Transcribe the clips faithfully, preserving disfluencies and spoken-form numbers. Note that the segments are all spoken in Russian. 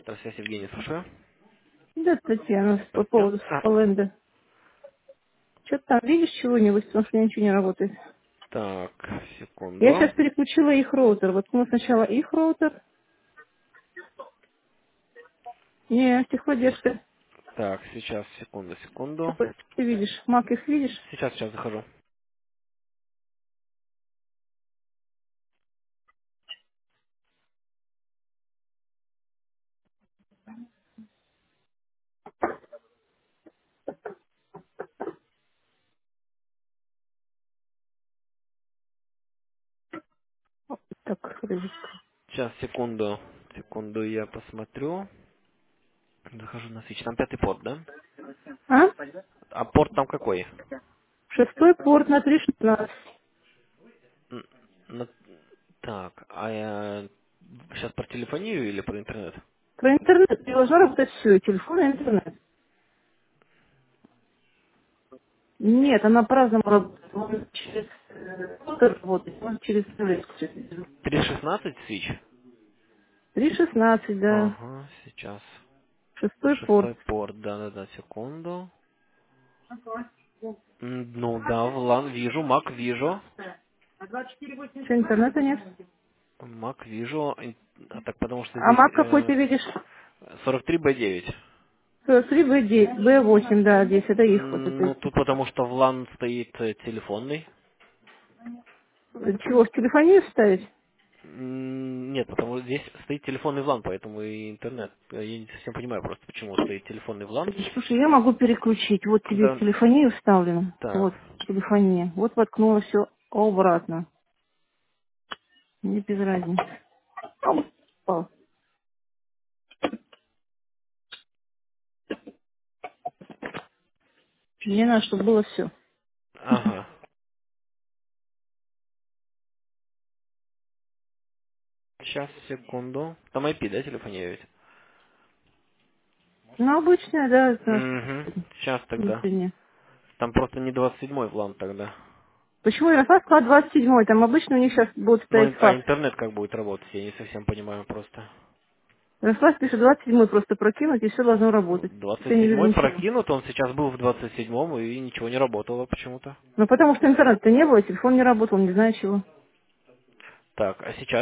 Здравствуйте, Евгений, слушаю. Да, Татьяна, по Здравствуйте. поводу А, Соленда. Что-то там видишь чего-нибудь, потому что у меня ничего не работает. так, Я секунду. сейчас переключила их роутер. Вот ну, сначала их роутер. Не, техподдержка. Так, сейчас, секунду, секунду. Какой ты видишь? Мак их видишь? Сейчас, сейчас захожу. Так, подожди-ка. Сейчас, секунду. Секунду, я посмотрю. Захожу на свич. Там пятый порт, да? А? А порт там какой? Шестой порт на три шестнадцать. Н- на- Так, а я сейчас про телефонию или про интернет? Про интернет должно работать все, телефон и интернет. Нет, она по-разному работает. Он через э, роутер работает, он через железку. три шестнадцать свич? три шестнадцать, да. Ага, сейчас. Шестой порт. Шестой порт, да-да-да, секунду. М, Ну да, в лан вижу, мак вижу. Что, интернета нет? Мак вижу. Ин- а так потому что А здесь мак какой э, ты видишь? сорок три бэ девять. три бэ девять, бэ восемь, да, здесь это их вот М, это. Ну тут потому что в лан стоит э, телефонный. Чего, в телефонию вставить? М, Нет, потому что здесь стоит телефонный в лан, поэтому и интернет. Я не совсем понимаю просто, почему стоит телефонный в лан. Слушай, я могу переключить. Вот тебе в Да, телефонию вставлено. так. Вот, телефония. Вот воткнула все обратно. Мне без разницы. Ау, упал. Мне надо, чтобы было все. Ага. Сейчас, секунду. Там ай пи, да, телефония ведь? Ну, обычная, да, это наш Угу. Сейчас тогда. внутренняя. Там просто не двадцать седьмой в лан тогда. Почему я факс клад двадцать седьмой? Там обычно у них сейчас будет Ну, стоять ин- а факс. интернет как будет работать, я не совсем понимаю просто. Факс пишет двадцать седьмой просто прокинуть, и все должно работать. Я двадцать не вижу седьмой ничего. прокинут, он сейчас был в двадцать седьмом и ничего не работало почему-то. Ну, потому что интернета не было, телефон не работал, не знаю чего. Так, а сейчас?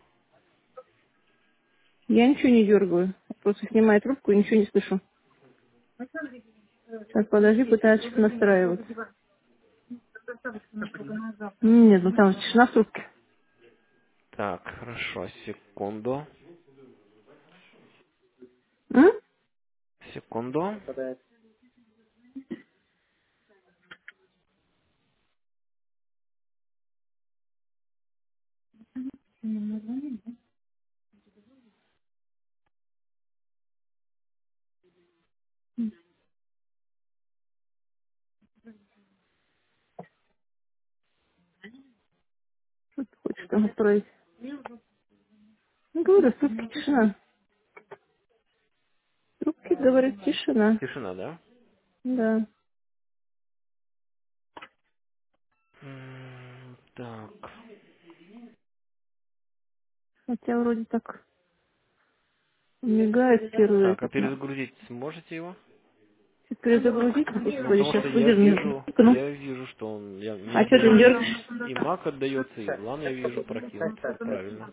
Я ничего не дергаю. Просто снимаю трубку и ничего не слышу. Сейчас, подожди, пытаюсь что-то настраивать. Нет, ну там же тишина в трубке. Так, хорошо, секунду. М? Секунду. Что ты хочешь там настроить? Ну, говорю, в трубке тишина. В трубке, говорит, тишина. Тишина, да? Да. М, Так. Хотя вроде так мигает первый Так, а этот, но... перезагрузить сможете его? Чуть перезагрузить, Ну, господи, потому сейчас что я выдерну вижу, минутку, ну. я вижу, что он, я, мне А что ты отдает, не дергаешь? и мак отдается, и в лан я вижу прокинут. Правильно.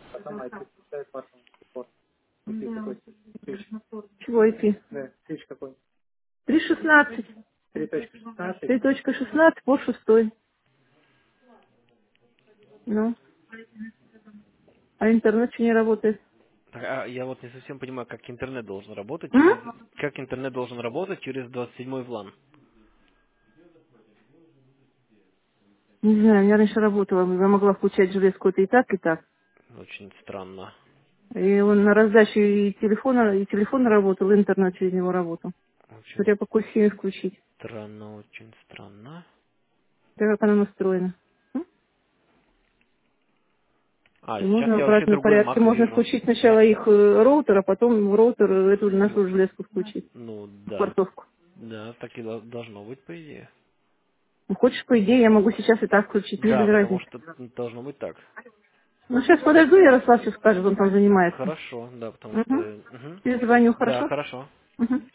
Чего идти? три шестнадцать. три точка шестнадцать по шестой. Ну, а интернет что не работает? Так, а я вот не совсем понимаю, как интернет должен работать через, М? как интернет должен работать через двадцать седьмой в лан. Не знаю, я раньше работала, я могла включать железку-то и так, и так. Очень странно. И он на раздаче и телефона, и телефон работал, и интернет через него работал. Очень Смотря по какой схеме включить. странно, очень странно. Да как она настроена. М? А, И сейчас можно в я вообще обратном другой порядке. мак Можно вижу. включить Я, сначала их э, роутер, а потом в роутер эту ну, нашу железку включить. ну В да. портовку. Да, так и дол- должно быть, по идее. Ну, хочешь, по идее, я могу сейчас и так включить, мне Да, без потому разницы. что должно быть так. Ну, сейчас подожду, Ярослав сейчас скажет, он там занимается. Хорошо, да, потому что... Угу. Мгм. Перезвоню, Да, хорошо? хорошо. Угу.